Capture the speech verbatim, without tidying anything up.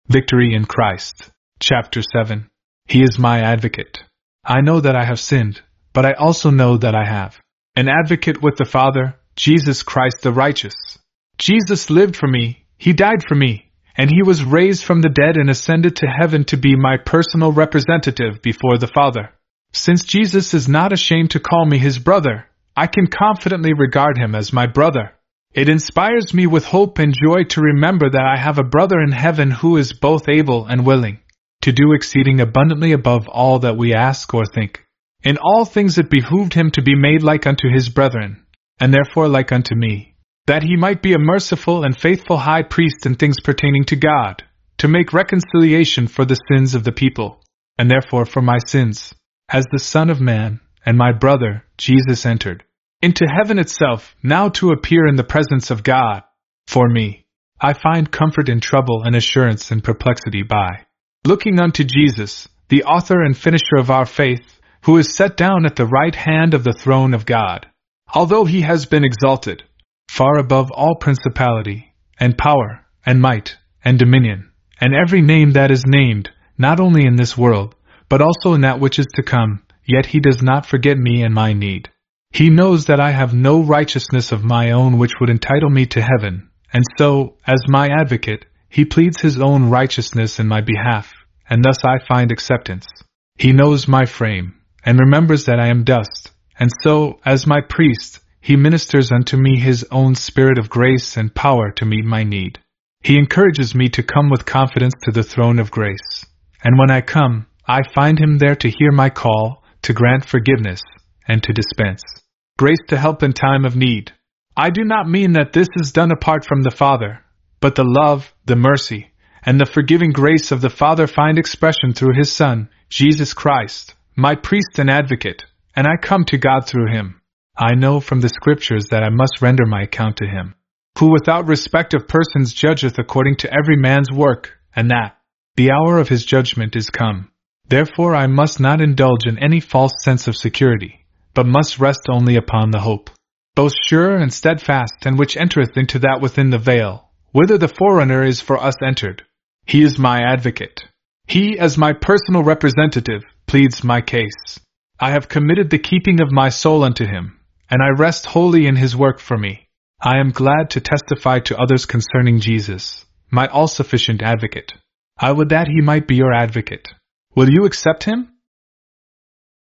Victory in Christ. Chapter seven. He is my advocate. I know that I have sinned, but I also know that I have an advocate with the Father, Jesus Christ the righteous. Jesus lived for me, He died for me, and He was raised from the dead and ascended to heaven to be my personal representative before the Father. Since Jesus is not ashamed to call me His brother, I can confidently regard Him as my brother. It inspires me with hope and joy to remember that I have a brother in heaven who is both able and willing to do exceeding abundantly above all that we ask or think. In all things it behooved Him to be made like unto His brethren, and therefore like unto me, that He might be a merciful and faithful high priest in things pertaining to God, to make reconciliation for the sins of the people, and therefore for my sins, as the Son of Man, and my brother, Jesus entered into heaven itself, now to appear in the presence of God. For me, I find comfort in trouble and assurance in perplexity by looking unto Jesus, the author and finisher of our faith, who is set down at the right hand of the throne of God. Although He has been exalted far above all principality, and power, and might, and dominion, and every name that is named, not only in this world, but also in that which is to come, yet He does not forget me and my need. He knows that I have no righteousness of my own which would entitle me to heaven, and so, as my advocate, He pleads His own righteousness in my behalf, and thus I find acceptance. He knows my frame, and remembers that I am dust, and so, as my priest, He ministers unto me His own Spirit of grace and power to meet my need. He encourages me to come with confidence to the throne of grace, and when I come, I find Him there to hear my call, to grant forgiveness, and to dispense grace to help in time of need. I do not mean that this is done apart from the Father, but the love, the mercy, and the forgiving grace of the Father find expression through His Son, Jesus Christ, my priest and advocate, and I come to God through Him. I know from the Scriptures that I must render my account to Him, who without respect of persons judgeth according to every man's work, and that the hour of His judgment is come. Therefore I must not indulge in any false sense of security, but must rest only upon the hope, both sure and steadfast, and which entereth into that within the veil, whither the forerunner is for us entered. He is my advocate. He, as my personal representative, pleads my case. I have committed the keeping of my soul unto Him, and I rest wholly in His work for me. I am glad to testify to others concerning Jesus, my all-sufficient advocate. I would that He might be your advocate. Will you accept Him?